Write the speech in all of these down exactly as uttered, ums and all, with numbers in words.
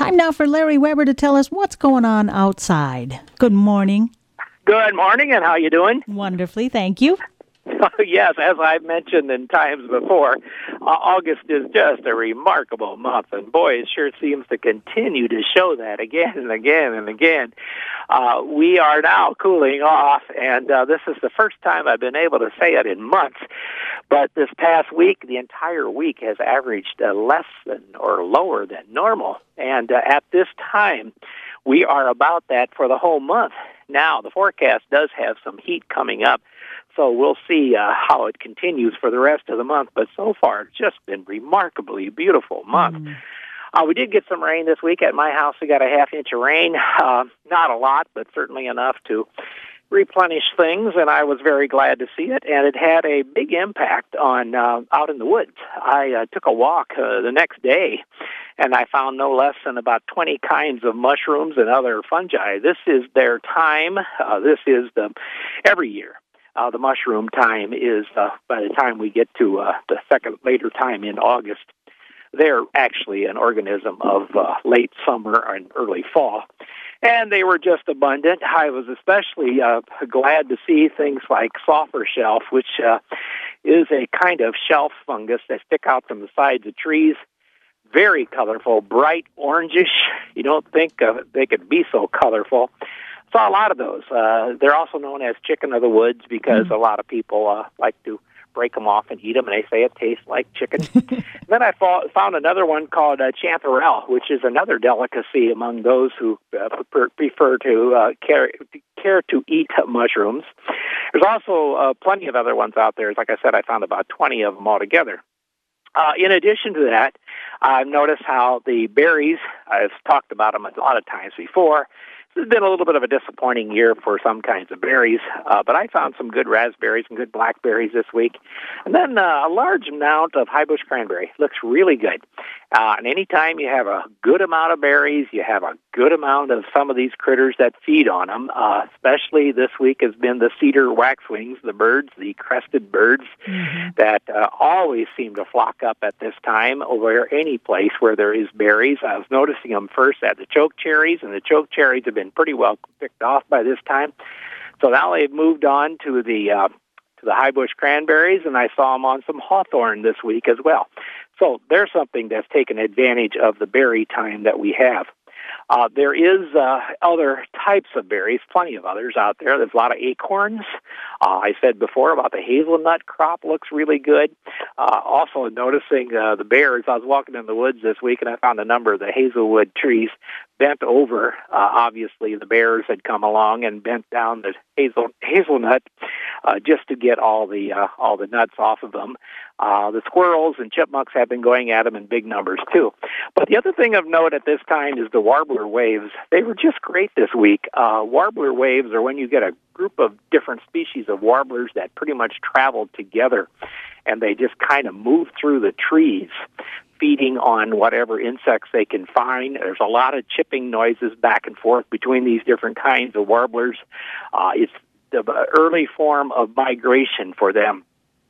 Time now for Larry Weber to tell us what's going on outside. Good morning. Good morning, and how you doing? Wonderfully, thank you. Yes, as I've mentioned in times before, uh, August is just a remarkable month, and boy, it sure seems to continue to show that again and again and again. Uh, we are now cooling off, and uh, this is the first time I've been able to say it in months, but this past week, the entire week has averaged uh, less than or lower than normal, and uh, at this time, we are about that for the whole month. Now, the forecast does have some heat coming up, so we'll see uh, how it continues for the rest of the month. But so far, it's just been remarkably beautiful month. Mm. Uh, we did get some rain this week at my house. We got a half inch of rain. Uh, not a lot, but certainly enough to replenish things, and I was very glad to see it. And it had a big impact on uh, out in the woods. I uh, took a walk uh, the next day, and I found no less than about twenty kinds of mushrooms and other fungi. This is their time. Uh, this is the every year. Uh, the mushroom time is, uh, by the time we get to uh, the second later time in August, they're actually an organism of uh, late summer and early fall. And they were just abundant. I was especially uh, glad to see things like sulfur shelf, which uh, is a kind of shelf fungus that stick out from the sides of trees. Very colorful, bright orangish. You don't think uh, they could be so colorful. Saw a lot of those. Uh, they're also known as chicken of the woods because mm. a lot of people uh, like to break them off and eat them, and they say it tastes like chicken. Then I found another one called uh, chanterelle, which is another delicacy among those who uh, prefer to uh, care, care to eat mushrooms. There's also uh, plenty of other ones out there. Like I said, I found about twenty of them altogether. Uh, in addition to that, I've noticed how the berries, I've talked about them a lot of times before. This has been a little bit of a disappointing year for some kinds of berries, uh, but I found some good raspberries and good blackberries this week. And then uh, a large amount of high bush cranberry. Looks really good. Uh, and anytime you have a good amount of berries, you have a good amount of some of these critters that feed on them. Uh, especially this week has been the cedar waxwings, the birds, the crested birds, mm-hmm. that uh, always seem to flock up at this time over any place where there is berries. I was noticing them first at the choke cherries, and the choke cherries have been pretty well picked off by this time. So now they've moved on to the uh, to the high bush cranberries, and I saw them on some hawthorn this week as well. So there's something that's taken advantage of the berry time that we have. Uh, there is uh, other types of berries, plenty of others out there. There's a lot of acorns. Uh, I said before about the hazelnut crop looks really good. Uh, also noticing uh, the bears. I was walking in the woods this week, and I found a number of the hazelwood trees bent over. Uh, obviously, the bears had come along and bent down the hazel hazelnut uh, just to get all the uh, all the nuts off of them. Uh, the squirrels and chipmunks have been going at them in big numbers, too. But the other thing of note at this time is the warbler waves. They were just great this week. Uh, warbler waves are when you get a group of different species of warblers that pretty much travel together, and they just kind of move through the trees, feeding on whatever insects they can find. There's a lot of chipping noises back and forth between these different kinds of warblers. Uh, it's the early form of migration for them.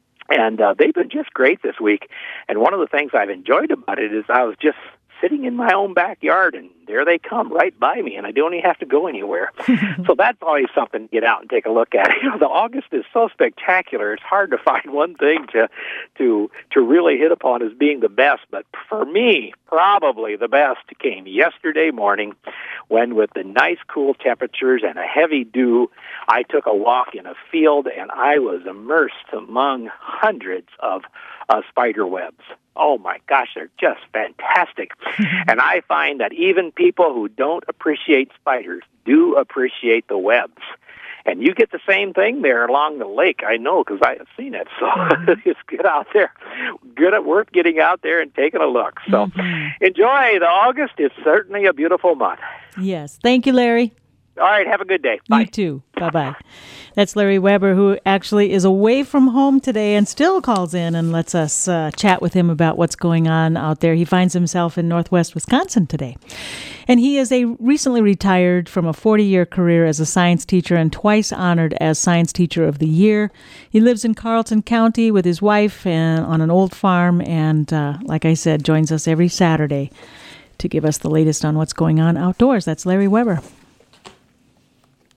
And uh, they've been just great this week. And one of the things I've enjoyed about it is I was just sitting in my own backyard, and there they come right by me, and I don't even have to go anywhere. So that's always something to get out and take a look at. You know, the August is so spectacular. It's hard to find one thing to to to really hit upon as being the best. But for me, probably the best came yesterday morning when, with the nice cool temperatures and a heavy dew, I took a walk in a field, and I was immersed among hundreds of uh, spider webs. Oh, my gosh, they're just fantastic. And I find that even people who don't appreciate spiders do appreciate the webs. And you get the same thing there along the lake, I know, because I have seen it. So just get out there. Good at worth getting out there and taking a look. So mm-hmm. enjoy. The August is certainly a beautiful month. Yes. Thank you, Larry. All right. Have a good day. Bye. You too. Bye-bye. That's Larry Weber, who actually is away from home today and still calls in and lets us uh, chat with him about what's going on out there. He finds himself in Northwest Wisconsin today. And he is a recently retired from a forty-year career as a science teacher and twice honored as Science Teacher of the Year. He lives in Carleton County with his wife and on an old farm and, uh, like I said, joins us every Saturday to give us the latest on what's going on outdoors. That's Larry Weber.